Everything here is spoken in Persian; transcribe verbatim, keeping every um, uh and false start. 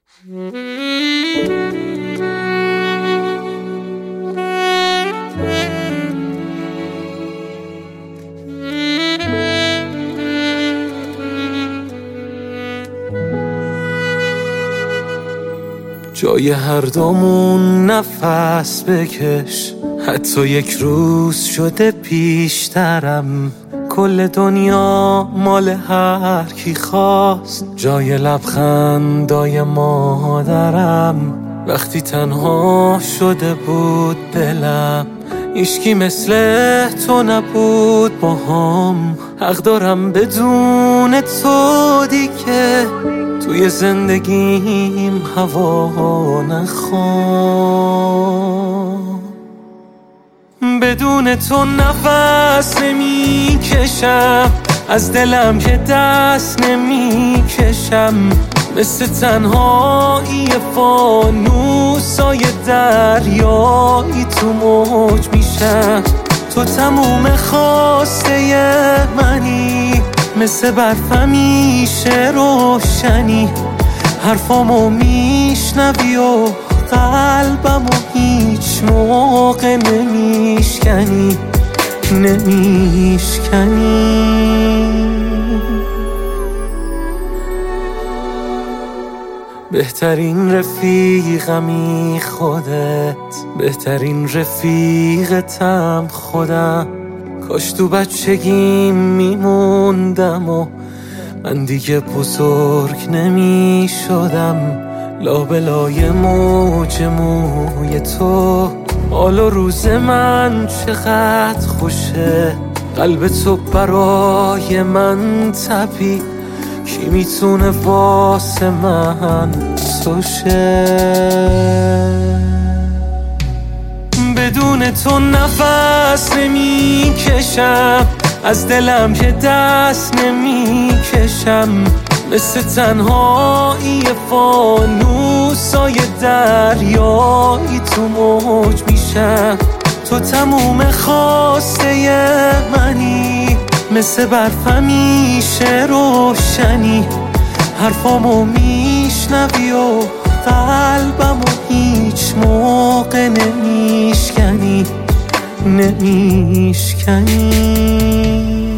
جای هر دومون نفس بکش، حتی یک روز شده پیشترم. کل دنیا مال هر کی خواست، جای لبخندای مادرم. وقتی تنها شده بود دلم، هیچکی مثل تو نبود باهام. حق دارم بدون تو دیگه توی زندگیم هوا نخوام. بدون تو نفس نمی کشم، از دلم که دست نمی کشم. مثل تنهایی فانوسای دریایی تو موج میشم. تو تموم خواسته منی، مثل برف همیشه روشنی. حرفامو میشنوی و قلبمو هیچ موقع نمیشکنی نمیشکنی. بهترین رفیقمی خودت، بهترین رفیقتم خودم. کاش تو بچگیم میموندم و من دیگه بزرگ نمی شدم. لابلای موج موی تو، حال و روز من چقدر خوشه. قلب تو برای من تپید، کی میتونه واسه من سوشه. بدون تو نفس نمی کشم، از دلم که دست نمی کشم. مثل تنهایی فانوسای دریایی تو موج میشم. تو تموم خواسته منی، مثل برف همیشه روشنی. حرفامو میشنوی و قلبمو هیچ موقع نمیشکنی نمیشکنی.